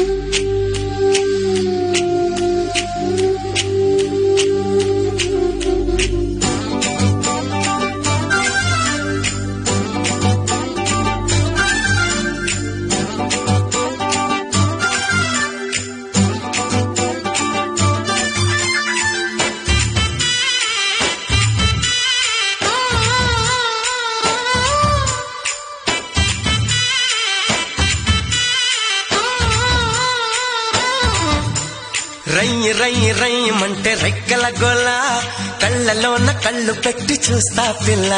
రయ్యి రయ్యి రయ్యమంటే రెక్కల గోల కళ్ళలోన కళ్ళు పెట్టి చూస్తా పిల్ల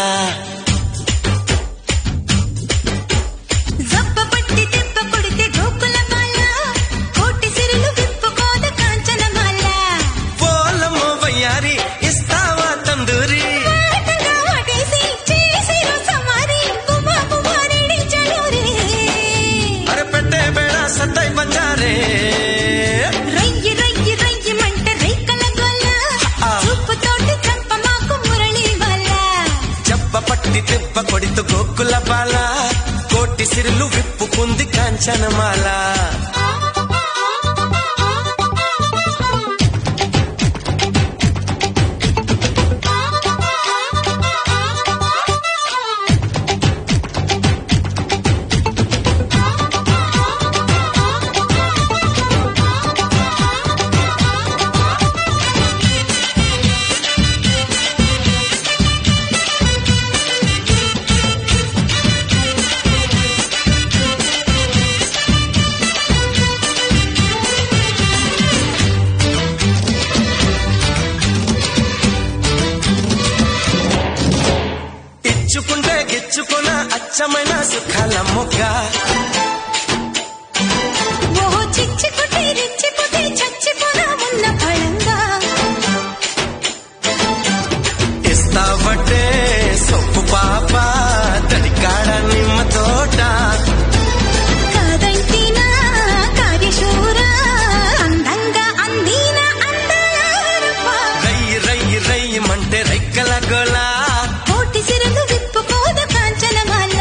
జబ్బపట్టి తిప్ప కొడితే గోకుల మాల కోటి సిరులు విప్పుకోద కాంచన మాల పోలమో వయ్యారి ఇస్తావా తందూరి వాటగా వాటేసి చేసిరు సమారి కుమా కుమారిడి చలూరి అరే పెట్టే బేడ సత్తై బంజారే రయ్యి రయ్యి రయ్యమంటే రేకల గోల చూపుతోటి చంప మాకు మురళి మాల జబ్బపట్టి తిప్ప కొడితే గోకుల బాల కోటి సిరులు విప్పుకుంది కాంచనమాల ఇచ్చుకుంటే గిచ్చుకున్న అచ్చమైన సుఖాల మొగ్గ ఓహో చిచ్చిపోతే రిచ్చిపోతే చచ్చిపోనా మున్న ఫలంగా ఇస్తావటే సొప్పు పాప తడికాడ నిమ్మ తోట కాదంటినా కార్యశూర అందంగా అందిన అందాల రయ్యి రయ్యి రయ్యమంటే రెక్కల గోల కోటి సిరులు విప్పుకోద కాంచన మాల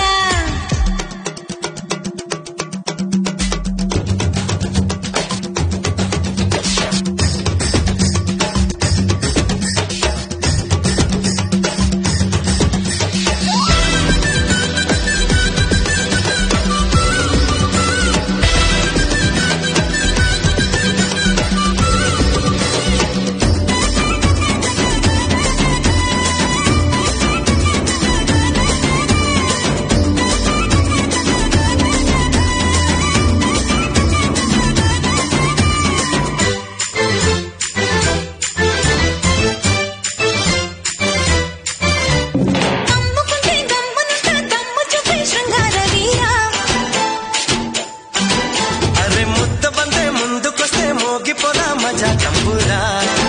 అమ్ముకుంటే గమ్మునుంట దమ్ము చూపే శృంగార వీరా అరే ముద్ద బందే ముందుకొస్తే మోగిపోదా మజా తంబురా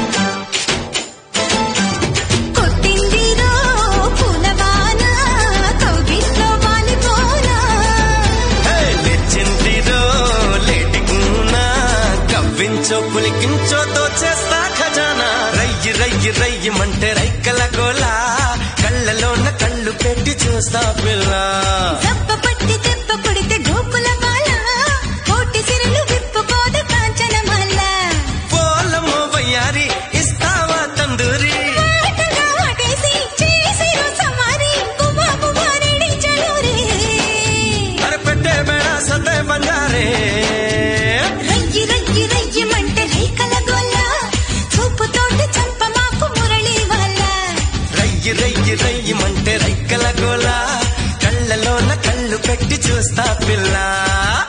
కొట్టిందిరో పూలవాన కౌగిట్లో వాలిపోనా లేచిందిరో లేటి కూనా కవ్వించో పులికించో దోచేస్తా ఖజానా రయ్యి రయ్యి రయ్యమంటే రైకల గోల కళ్ళలోన కళ్ళు పెట్టి చూస్తా పిల్ల జబ్బపట్టి తిప్ప కొడితే గోకుల మాల కోటి సిరులు విప్పుకోద కాంచన మాల పోలమో వయ్యారి ఇస్తావా తందూరి వాటగా వాటేసి చేసిరు సమారి కుమా కుమారిడి చలూరి అరే పెట్టే బేడ సతే బంజారే రయ్యి రయ్యి రయ్యమంటే రేకల గోల చూపుతోటి చంప మాకు మురళి వాళ్ళ రయ్యి రయ్యి రయ్యమంటే రైకల గోల కళ్ళలోన కళ్ళు పెట్టి చూస్తా పిల్ల